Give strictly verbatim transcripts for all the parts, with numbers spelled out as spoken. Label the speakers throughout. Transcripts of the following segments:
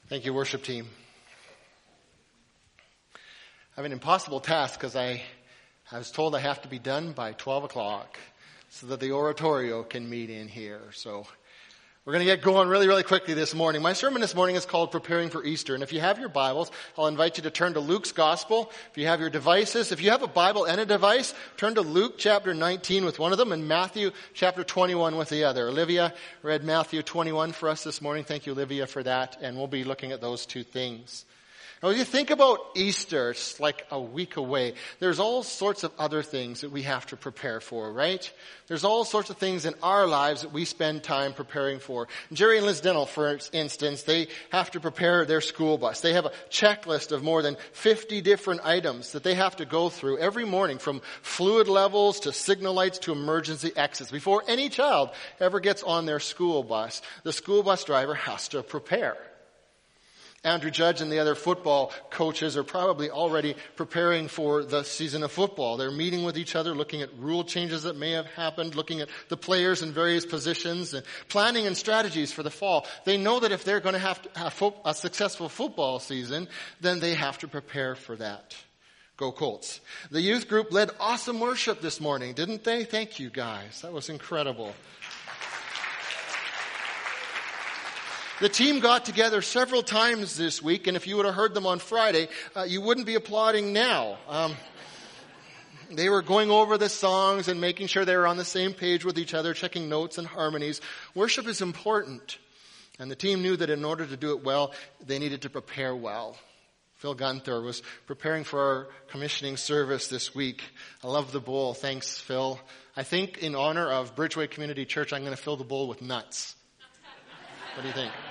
Speaker 1: Thank you, worship team. I have an impossible task because I, I was told I have to be done by twelve o'clock so that the oratorio can meet in here. So we're going to get going really, really quickly this morning. My sermon this morning is called Preparing for Easter. And if you have your Bibles, I'll invite you to turn to Luke's Gospel. If you have your devices, if you have a Bible and a device, turn to Luke chapter nineteen with one of them and Matthew chapter twenty-one with the other. Olivia read Matthew twenty-one for us this morning. Thank you, Olivia, for that. And we'll be looking at those two things. Now, when you think about Easter, it's like a week away. There's all sorts of other things that we have to prepare for, right? There's all sorts of things in our lives that we spend time preparing for. Jerry and Liz Dennell, for instance, they have to prepare their school bus. They have a checklist of more than fifty different items that they have to go through every morning, from fluid levels to signal lights to emergency exits. Before any child ever gets on their school bus, the school bus driver has to prepare. Andrew Judge and the other football coaches are probably already preparing for the season of football. They're meeting with each other, looking at rule changes that may have happened, looking at the players in various positions, and planning and strategies for the fall. They know that if they're going to have, to have fo- a successful football season, then they have to prepare for that. Go Colts. The youth group led awesome worship this morning, didn't they? Thank you, guys. That was incredible. The team got together several times this week, and if you would have heard them on Friday, uh, you wouldn't be applauding now. Um, they were going over the songs and making sure they were on the same page with each other, checking notes and harmonies. Worship is important, and the team knew that in order to do it well, they needed to prepare well. Phil Gunther was preparing for our commissioning service this week. I love the bowl. Thanks, Phil. I think in honor of Bridgeway Community Church, I'm going to fill the bowl with nuts. What do you think?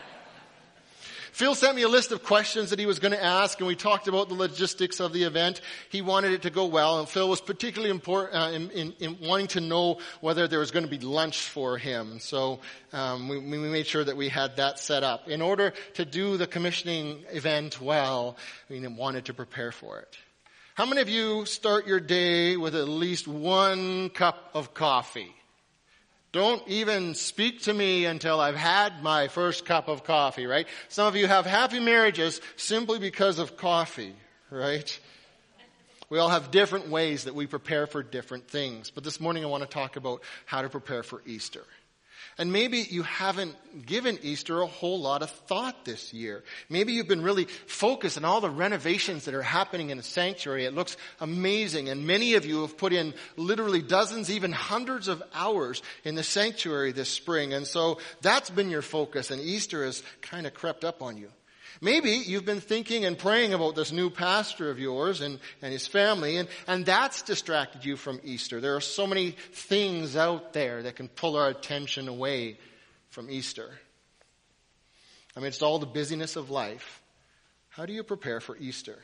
Speaker 1: Phil sent me a list of questions that he was going to ask, and we talked about the logistics of the event. He wanted it to go well, and Phil was particularly important uh, in, in, in wanting to know whether there was going to be lunch for him. So um, we, we made sure that we had that set up. In order to do the commissioning event well, we wanted to prepare for it. How many of you start your day with at least one cup of coffee? Don't even speak to me until I've had my first cup of coffee, right? Some of you have happy marriages simply because of coffee, right? We all have different ways that we prepare for different things. But this morning I want to talk about how to prepare for Easter. And maybe you haven't given Easter a whole lot of thought this year. Maybe you've been really focused on all the renovations that are happening in the sanctuary. It looks amazing. And many of you have put in literally dozens, even hundreds of hours in the sanctuary this spring. And so that's been your focus, and Easter has kind of crept up on you. Maybe you've been thinking and praying about this new pastor of yours and, and his family, and, and that's distracted you from Easter. There are so many things out there that can pull our attention away from Easter. I mean, it's all the busyness of life. How do you prepare for Easter?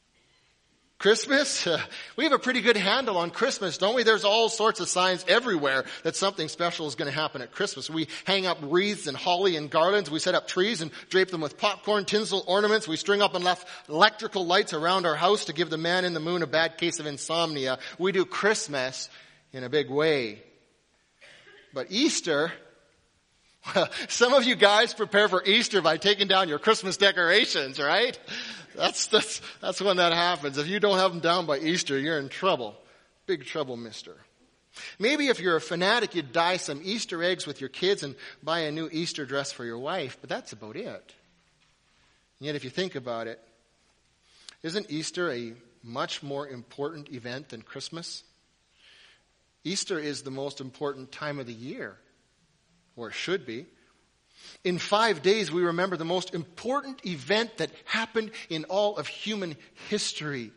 Speaker 1: Christmas? Uh, we have a pretty good handle on Christmas, don't we? There's all sorts of signs everywhere that something special is going to happen at Christmas. We hang up wreaths and holly and garlands. We set up trees and drape them with popcorn, tinsel ornaments. We string up and left electrical lights around our house to give the man in the moon a bad case of insomnia. We do Christmas in a big way. But Easter, well, some of you guys prepare for Easter by taking down your Christmas decorations, right? That's, that's, that's when that happens. If you don't have them down by Easter, you're in trouble. Big trouble, mister. Maybe if you're a fanatic, you'd dye some Easter eggs with your kids and buy a new Easter dress for your wife, but that's about it. And yet if you think about it, isn't Easter a much more important event than Christmas? Easter is the most important time of the year, or it should be. In five days, we remember the most important event that happened in all of human history.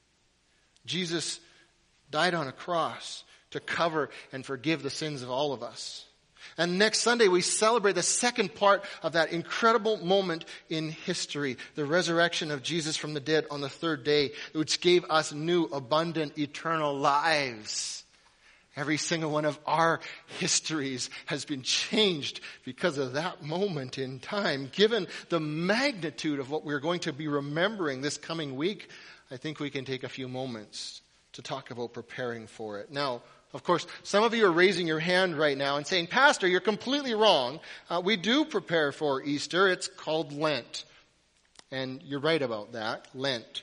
Speaker 1: Jesus died on a cross to cover and forgive the sins of all of us. And next Sunday, we celebrate the second part of that incredible moment in history, the resurrection of Jesus from the dead on the third day, which gave us new, abundant, eternal lives. Every single one of our histories has been changed because of that moment in time. Given the magnitude of what we're going to be remembering this coming week, I think we can take a few moments to talk about preparing for it. Now, of course, some of you are raising your hand right now and saying, Pastor, you're completely wrong. Uh, we do prepare for Easter. It's called Lent. And you're right about that, Lent.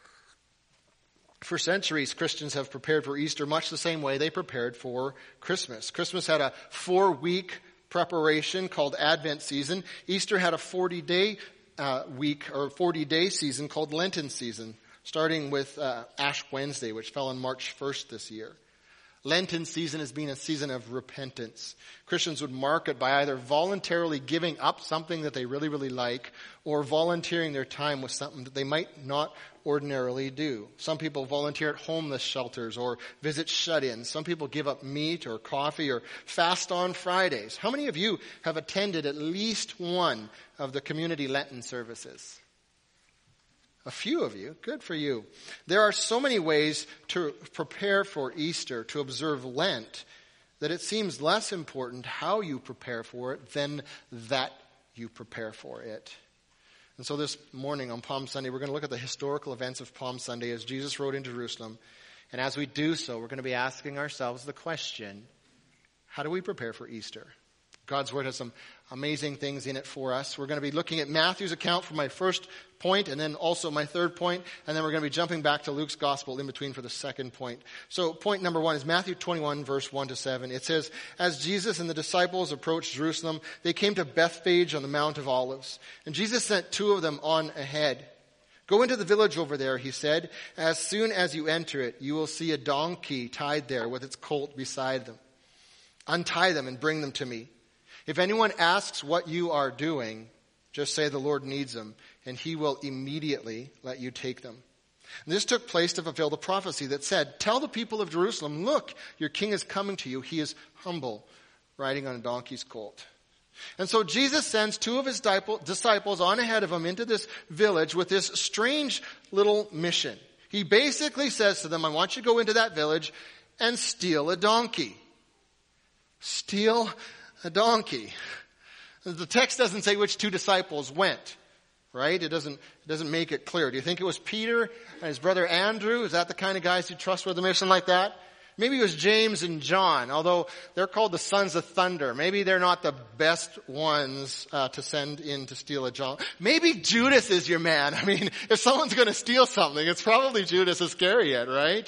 Speaker 1: For centuries, Christians have prepared for Easter much the same way they prepared for Christmas. Christmas had a four-week preparation called Advent season. Easter had a forty-day uh, week or forty-day season called Lenten season, starting with uh, Ash Wednesday, which fell on March first this year. Lenten season has been a season of repentance. Christians would mark it by either voluntarily giving up something that they really, really like or volunteering their time with something that they might not ordinarily do. Some people volunteer at homeless shelters or visit shut-ins. Some people give up meat or coffee or fast on Fridays. How many of you have attended at least one of the community Lenten services? A few of you. Good for you. There are so many ways to prepare for Easter, to observe Lent, that it seems less important how you prepare for it than that you prepare for it. And so this morning on Palm Sunday, we're going to look at the historical events of Palm Sunday as Jesus rode into Jerusalem. And as we do so, we're going to be asking ourselves the question, how do we prepare for Easter? God's Word has some amazing things in it for us. We're going to be looking at Matthew's account for my first point and then also my third point, and then we're going to be jumping back to Luke's Gospel in between for the second point. So point number one is Matthew twenty-one, verse one to seven. It says, as Jesus and the disciples approached Jerusalem, they came to Bethphage on the Mount of Olives. And Jesus sent two of them on ahead. Go into the village over there, he said. As soon as you enter it, you will see a donkey tied there with its colt beside them. Untie them and bring them to me. If anyone asks what you are doing, just say the Lord needs them, and he will immediately let you take them. And this took place to fulfill the prophecy that said, tell the people of Jerusalem, look, your king is coming to you. He is humble, riding on a donkey's colt. And so Jesus sends two of his disciples on ahead of him into this village with this strange little mission. He basically says to them, I want you to go into that village and steal a donkey. Steal a donkey. The text doesn't say which two disciples went, right? It doesn't, it doesn't make it clear. Do you think it was Peter and his brother Andrew? Is that the kind of guys who trust with a mission like that? Maybe it was James and John, although they're called the sons of thunder. Maybe they're not the best ones uh, to send in to steal a John. Maybe Judas is your man. I mean, if someone's going to steal something, it's probably Judas Iscariot, right?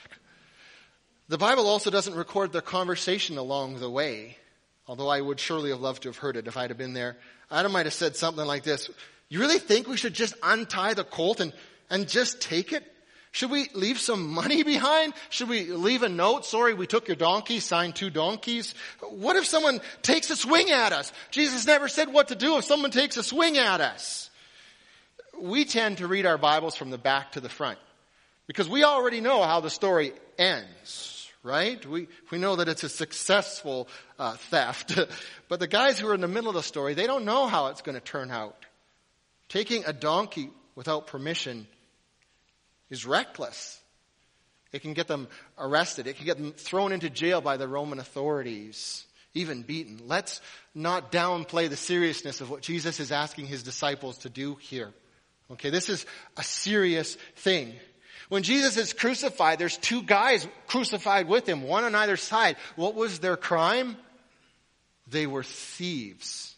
Speaker 1: The Bible also doesn't record their conversation along the way. Although I would surely have loved to have heard it if I'd have been there. Adam might have said something like this. You really think we should just untie the colt and, and just take it? Should we leave some money behind? Should we leave a note? Sorry, we took your donkey, signed two donkeys. What if someone takes a swing at us? Jesus never said what to do if someone takes a swing at us. We tend to read our Bibles from the back to the front because we already know how the story ends. Right? We we know that it's a successful uh, theft. But the guys who are in the middle of the story, they don't know how it's going to turn out. Taking a donkey without permission is reckless. It can get them arrested. It can get them thrown into jail by the Roman authorities, even beaten. Let's not downplay the seriousness of what Jesus is asking his disciples to do here. Okay, this is a serious thing. When Jesus is crucified, there's two guys crucified with him, one on either side. What was their crime? They were thieves.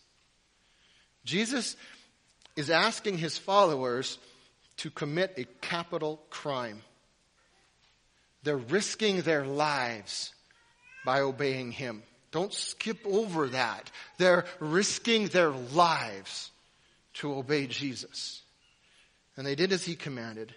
Speaker 1: Jesus is asking his followers to commit a capital crime. They're risking their lives by obeying him. Don't skip over that. They're risking their lives to obey Jesus. And they did as he commanded.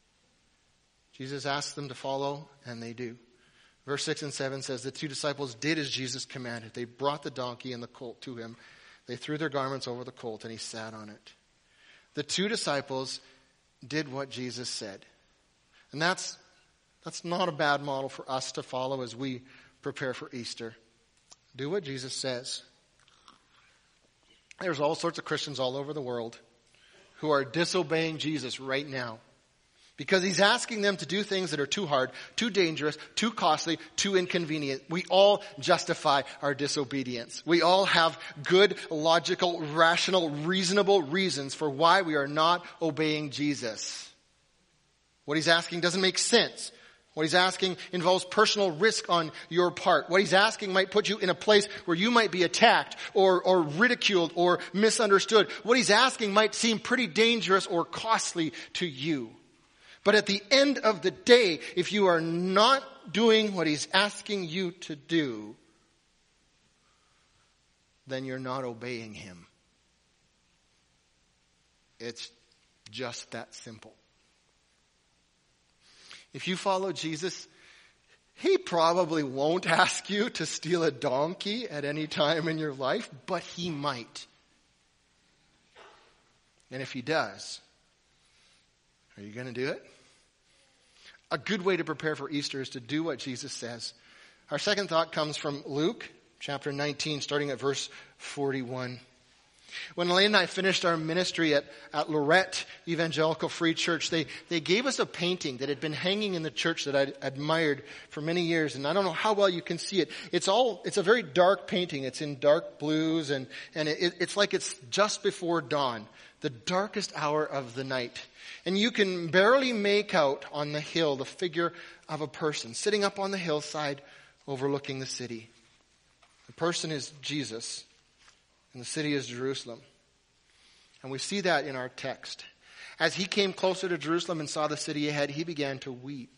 Speaker 1: Jesus asked them to follow, and they do. Verse six and seven says, the two disciples did as Jesus commanded. They brought the donkey and the colt to him. They threw their garments over the colt, and he sat on it. The two disciples did what Jesus said. And that's, that's not a bad model for us to follow as we prepare for Easter. Do what Jesus says. There's all sorts of Christians all over the world who are disobeying Jesus right now. Because he's asking them to do things that are too hard, too dangerous, too costly, too inconvenient. We all justify our disobedience. We all have good, logical, rational, reasonable reasons for why we are not obeying Jesus. What he's asking doesn't make sense What he's asking involves personal risk on your part. What he's asking might put you in a place where you might be attacked or, or ridiculed or misunderstood. What he's asking might seem pretty dangerous or costly to you. But at the end of the day, if you are not doing what he's asking you to do, then you're not obeying him. It's just that simple. If you follow Jesus, he probably won't ask you to steal a donkey at any time in your life, but he might. And if he does, are you going to do it? A good way to prepare for Easter is to do what Jesus says. Our second thought comes from Luke chapter nineteen, starting at verse forty-one. When Elaine and I finished our ministry at, at Lorette Evangelical Free Church, they, they gave us a painting that had been hanging in the church that I'd admired for many years. And I don't know how well you can see it. It's all, it's a very dark painting. It's in dark blues and, and it, it's like it's just before dawn, the darkest hour of the night. And you can barely make out on the hill the figure of a person sitting up on the hillside overlooking the city. The person is Jesus. And the city is Jerusalem. And we see that in our text. As he came closer to Jerusalem and saw the city ahead, he began to weep.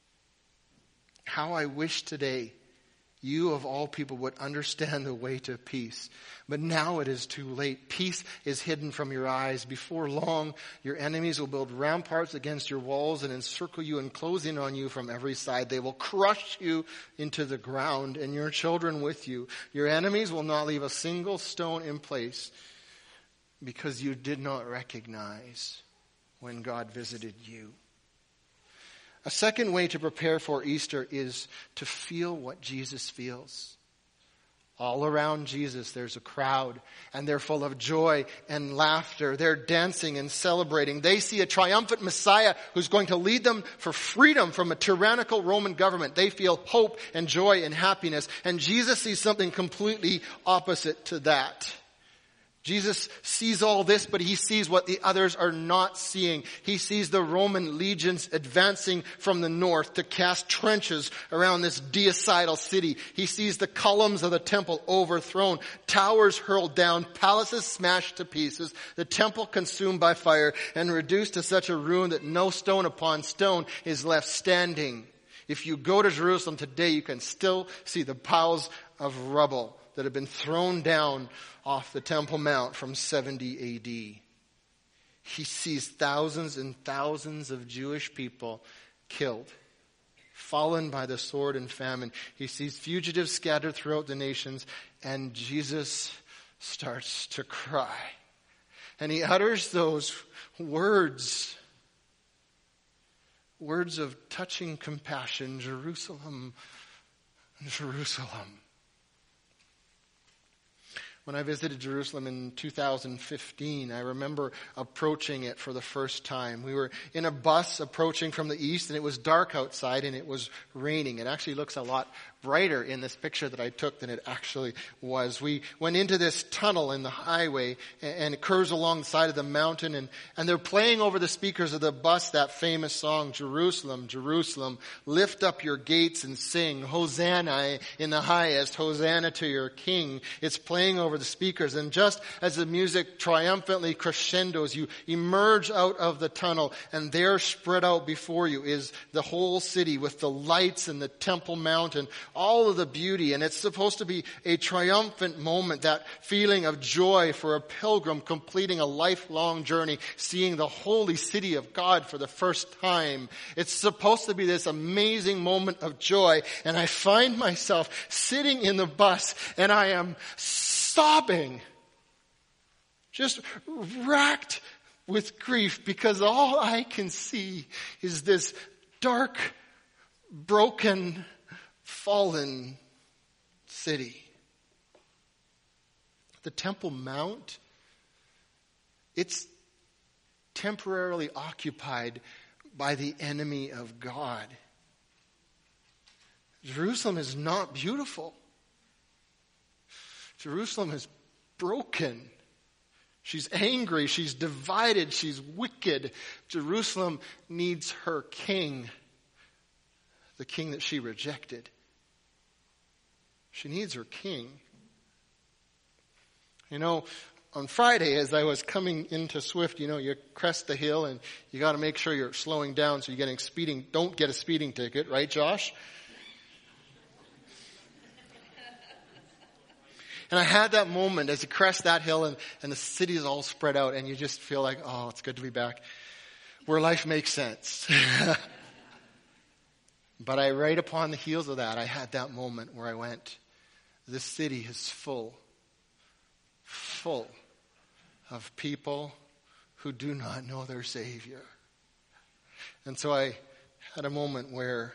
Speaker 1: How I wish today you of all people would understand the way to peace. But now it is too late. Peace is hidden from your eyes. Before long, your enemies will build ramparts against your walls and encircle you and close in on you from every side. They will crush you into the ground and your children with you. Your enemies will not leave a single stone in place because you did not recognize when God visited you. A second way to prepare for Easter is to feel what Jesus feels. All around Jesus, there's a crowd, and they're full of joy and laughter. They're dancing and celebrating. They see a triumphant Messiah who's going to lead them for freedom from a tyrannical Roman government. They feel hope and joy and happiness. And Jesus sees something completely opposite to that. Jesus sees all this, but he sees what the others are not seeing. He sees the Roman legions advancing from the north to cast trenches around this deicidal city. He sees the columns of the temple overthrown, towers hurled down, palaces smashed to pieces, the temple consumed by fire and reduced to such a ruin that no stone upon stone is left standing. If you go to Jerusalem today, you can still see the piles of rubble that have been thrown down off the Temple Mount from seventy A D. He sees thousands and thousands of Jewish people killed, fallen by the sword and famine. He sees fugitives scattered throughout the nations, and Jesus starts to cry. And he utters those words, words of touching compassion, Jerusalem, Jerusalem. When I visited Jerusalem in two thousand fifteen, I remember approaching it for the first time. We were in a bus approaching from the east, and it was dark outside, and it was raining. It actually looks a lot brighter in this picture that I took than it actually was. We went into this tunnel in the highway, and it curves along the side of the mountain, and, and they're playing over the speakers of the bus that famous song, Jerusalem, Jerusalem, lift up your gates and sing, Hosanna in the highest, Hosanna to your King. It's playing over the speakers, and just as the music triumphantly crescendos, you emerge out of the tunnel, and there spread out before you is the whole city with the lights and the Temple Mount and all of the beauty. And it's supposed to be a triumphant moment, that feeling of joy for a pilgrim completing a lifelong journey, seeing the holy city of God for the first time. It's supposed to be this amazing moment of joy, and I find myself sitting in the bus, and I am sobbing, just racked with grief, because all I can see is this dark, broken, fallen city. The Temple Mount, it's temporarily occupied by the enemy of God. Jerusalem is not beautiful. Jerusalem is broken. She's angry. She's divided. She's wicked. Jerusalem needs her king. the king that she rejected. She needs her king. You know, on Friday, as I was coming into Swift, you know, you crest the hill and you got to make sure you're slowing down so you're getting speeding. Don't get a speeding ticket, right, Josh? And I had that moment as you crest that hill and, and the city is all spread out and you just feel like, oh, it's good to be back where life makes sense. But I, right upon the heels of that, I had that moment where I went, this city is full, full of people who do not know their Savior. And so I had a moment where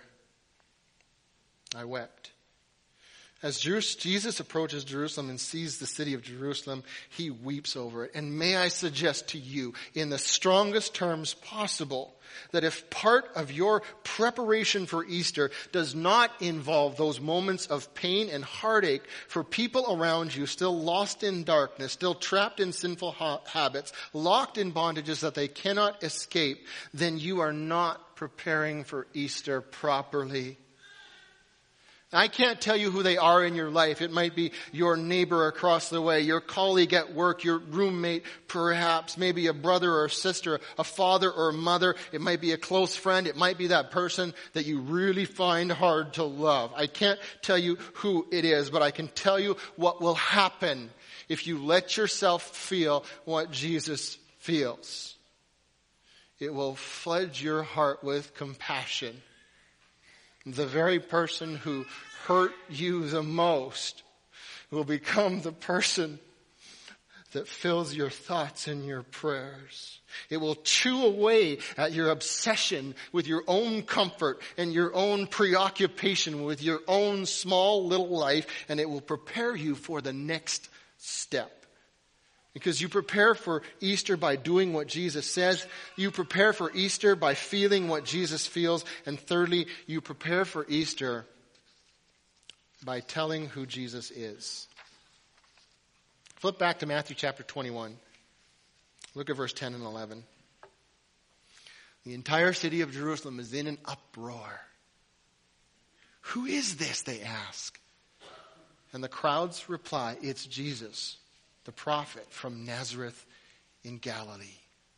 Speaker 1: I wept. As Jesus approaches Jerusalem and sees the city of Jerusalem, he weeps over it. And may I suggest to you, in the strongest terms possible, that if part of your preparation for Easter does not involve those moments of pain and heartache for people around you still lost in darkness, still trapped in sinful ha- habits, locked in bondages that they cannot escape, then you are not preparing for Easter properly. I can't tell you who they are in your life. It might be your neighbor across the way, your colleague at work, your roommate, perhaps, maybe a brother or a sister, a father or a mother. It might be a close friend. It might be that person that you really find hard to love. I can't tell you who it is, but I can tell you what will happen if you let yourself feel what Jesus feels. It will flood your heart with compassion. The very person who hurt you the most will become the person that fills your thoughts and your prayers. It will chew away at your obsession with your own comfort and your own preoccupation with your own small little life, and it will prepare you for the next step. Because you prepare for Easter by doing what Jesus says. You prepare for Easter by feeling what Jesus feels. And thirdly, you prepare for Easter by telling who Jesus is. Flip back to Matthew chapter twenty-one. Look at verse ten and eleven. The entire city of Jerusalem is in an uproar. Who is this, they ask. And the crowds reply, it's Jesus, the prophet from Nazareth in Galilee.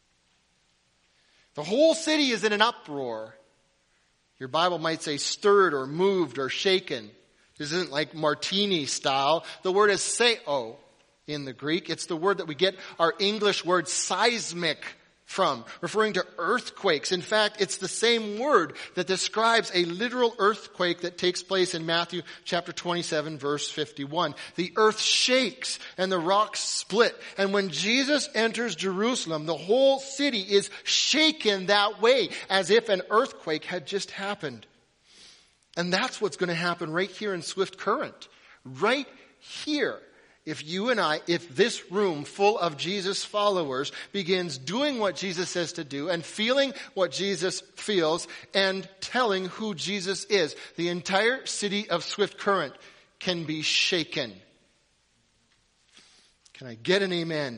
Speaker 1: The whole city is in an uproar. Your Bible might say stirred or moved or shaken. This isn't like martini style. The word is seo in the Greek. It's the word that we get our English word seismic from, referring to earthquakes. In fact, it's the same word that describes a literal earthquake that takes place in Matthew chapter twenty-seven, verse fifty-one. The earth shakes and the rocks split. And when Jesus enters Jerusalem, the whole city is shaken that way, as if an earthquake had just happened. And that's what's going to happen right here in Swift Current. Right here. If you and I, if this room full of Jesus followers begins doing what Jesus says to do and feeling what Jesus feels and telling who Jesus is, the entire city of Swift Current can be shaken. Can I get an amen?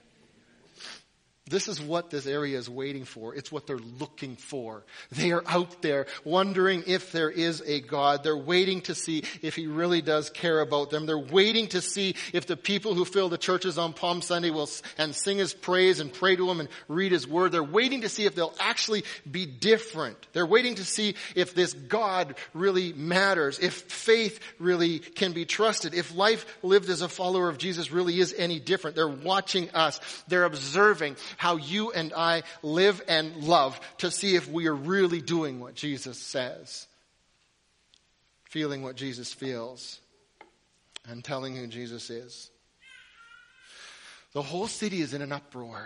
Speaker 1: This is what this area is waiting for. It's what they're looking for. They are out there wondering if there is a God. They're waiting to see if he really does care about them. They're waiting to see if the people who fill the churches on Palm Sunday will and sing his praise and pray to him and read his word. They're waiting to see if they'll actually be different. They're waiting to see if this God really matters, if faith really can be trusted, if life lived as a follower of Jesus really is any different. They're watching us. They're observing how you and I live and love to see if we are really doing what Jesus says, feeling what Jesus feels, and telling who Jesus is. The whole city is in an uproar.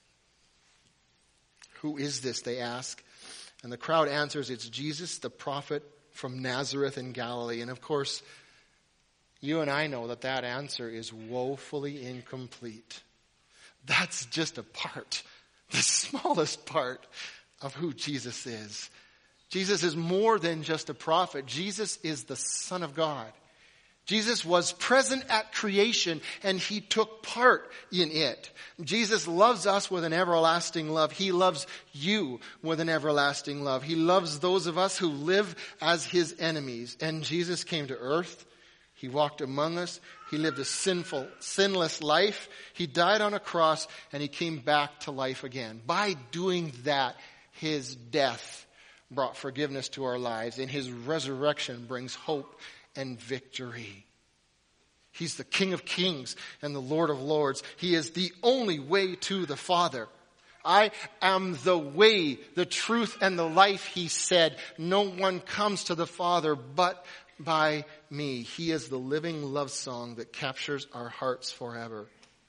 Speaker 1: Who is this, they ask. And the crowd answers, it's Jesus, the prophet from Nazareth in Galilee. And of course, you and I know that that answer is woefully incomplete. That's just a part, the smallest part of who Jesus is. Jesus is more than just a prophet. Jesus is the Son of God. Jesus was present at creation and he took part in it. Jesus loves us with an everlasting love. He loves you with an everlasting love. He loves those of us who live as his enemies. And Jesus came to earth. He walked among us. He lived a sinful, sinless life. He died on a cross and he came back to life again. By doing that, his death brought forgiveness to our lives and his resurrection brings hope and victory. He's the King of Kings and the Lord of Lords. He is the only way to the Father. I am the way, the truth, and the life, he said. No one comes to the Father but by me. He is the living love song that captures our hearts forever.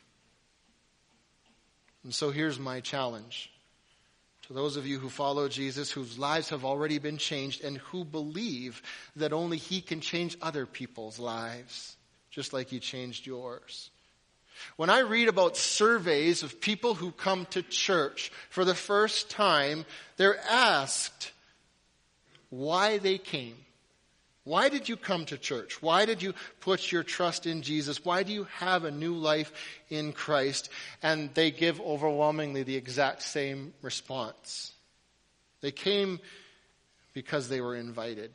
Speaker 1: And so here's my challenge. To those of you who follow Jesus, whose lives have already been changed, and who believe that only he can change other people's lives, just like he changed yours. When I read about surveys of people who come to church for the first time, they're asked why they came. Why did you come to church? Why did you put your trust in Jesus? Why do you have a new life in Christ? And they give overwhelmingly the exact same response. They came because they were invited.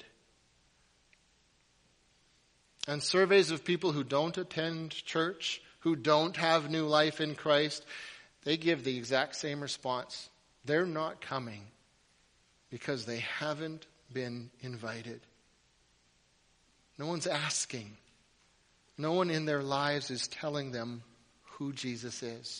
Speaker 1: And surveys of people who don't attend church, who don't have new life in Christ, they give the exact same response. They're not coming because they haven't been invited. No one's asking. No one in their lives is telling them who Jesus is.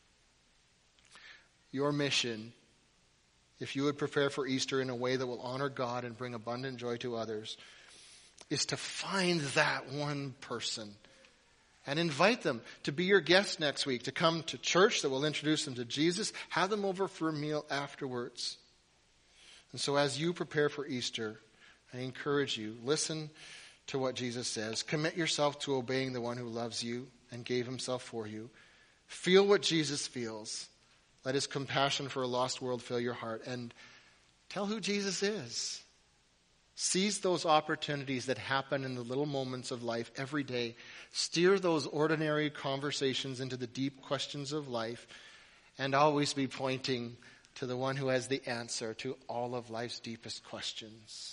Speaker 1: Your mission, if you would prepare for Easter in a way that will honor God and bring abundant joy to others, is to find that one person and invite them to be your guest next week, to come to church that will introduce them to Jesus, have them over for a meal afterwards. And so as you prepare for Easter, I encourage you, listen to what Jesus says. Commit yourself to obeying the one who loves you and gave himself for you. Feel what Jesus feels. Let his compassion for a lost world fill your heart. And tell who Jesus is. Seize those opportunities that happen in the little moments of life every day. Steer those ordinary conversations into the deep questions of life. And always be pointing to the one who has the answer to all of life's deepest questions.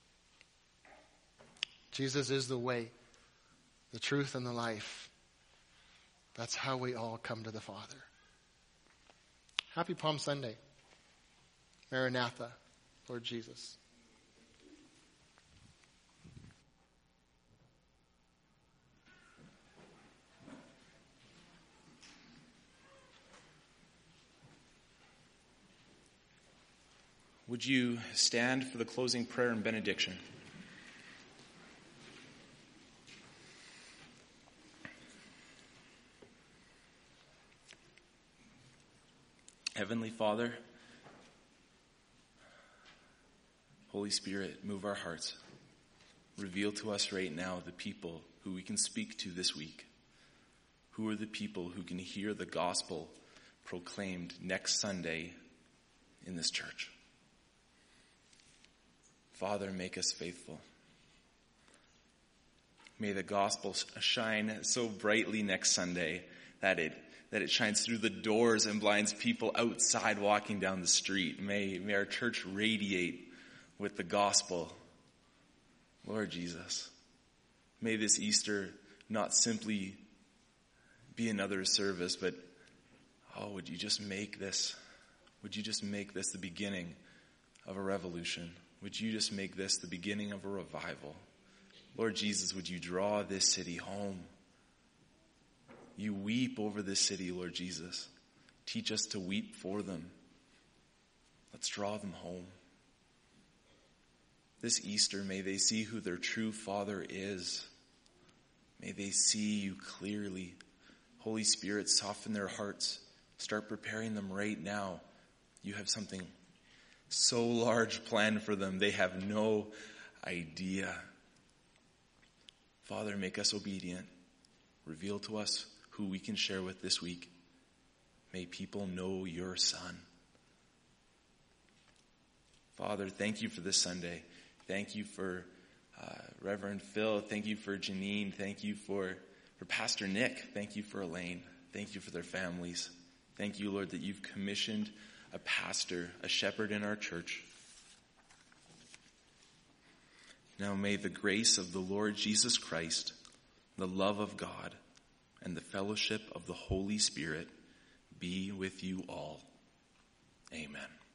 Speaker 1: Jesus is the way, the truth, and the life. That's how we all come to the Father. Happy Palm Sunday. Maranatha, Lord Jesus.
Speaker 2: Would you stand for the closing prayer and benediction? Heavenly Father, Holy Spirit, move our hearts. Reveal to us right now the people who we can speak to this week. Who are the people who can hear the gospel proclaimed next Sunday in this church? Father, make us faithful. May the gospel shine so brightly next Sunday that it that it shines through the doors and blinds people outside walking down the street. May, may our church radiate with the gospel. Lord Jesus, may this Easter not simply be another service, but, oh, would you just make this, would you just make this the beginning of a revolution? Would you just make this the beginning of a revival? Lord Jesus, would you draw this city home? You weep over this city, Lord Jesus. Teach us to weep for them. Let's draw them home. This Easter, may they see who their true Father is. May they see you clearly. Holy Spirit, soften their hearts. Start preparing them right now. You have something so large planned for them. They have no idea. Father, make us obedient. Reveal to us who we can share with this week. May people know your Son. Father, thank you for this Sunday. Thank you for uh, Reverend Phil. Thank you for Janine. Thank you for, for Pastor Nick. Thank you for Elaine. Thank you for their families. Thank you, Lord, that you've commissioned a pastor, a shepherd in our church. Now may the grace of the Lord Jesus Christ, the love of God, and the fellowship of the Holy Spirit be with you all. Amen.